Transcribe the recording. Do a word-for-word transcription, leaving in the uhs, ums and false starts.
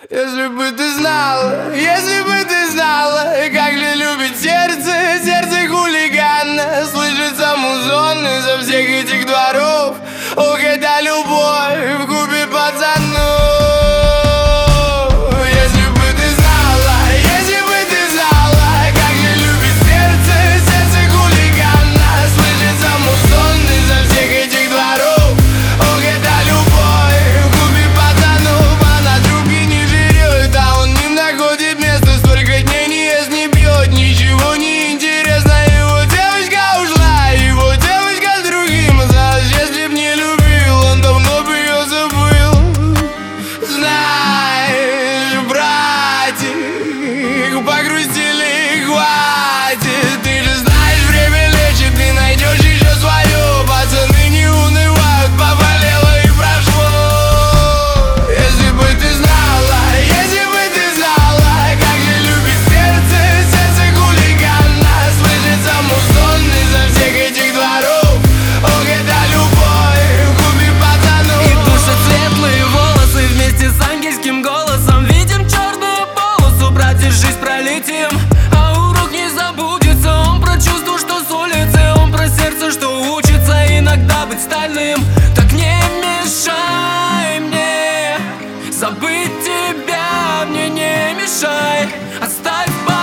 Если бы ты знала, если бы ты знала, как же любит сердце, сердце хулиган. Слышится музон изо всех этих дворов. Ох, это любовь в купе пацанов. Если бы ты знала, если бы ты знала, как же любит сердце, сердце хулиган. Слышится музон изо всех этих дворов. Ох, это любовь в купе пацанов. Она трубки не берет, а он не находит места. Столько дней не ест, не пьет, ничего не интересно. Его девочка ушла, его девочка с другим осталась. Если б не любил, он давно бы ее забыл. Знаешь, братик, погрузили, хватит. Ты же знаешь, время лечит, ты найдешь еще свое. Пацаны не унывают, поболело и прошло. Если бы ты знала, если бы ты знала, как же любит сердце, сердце хулигана. Слышится музон изо всех этих дворов. Ох, это любовь в купе пацанов. И душат светлые волосы вместе с ангельским голосом. Видим черную полосу, брат, держись, пролетим. А урок не забудется, он про чувство, что с улицы. Он про сердце, что учится иногда быть стальным. Так не мешай мне забыть тебя, мне не мешай. Оставь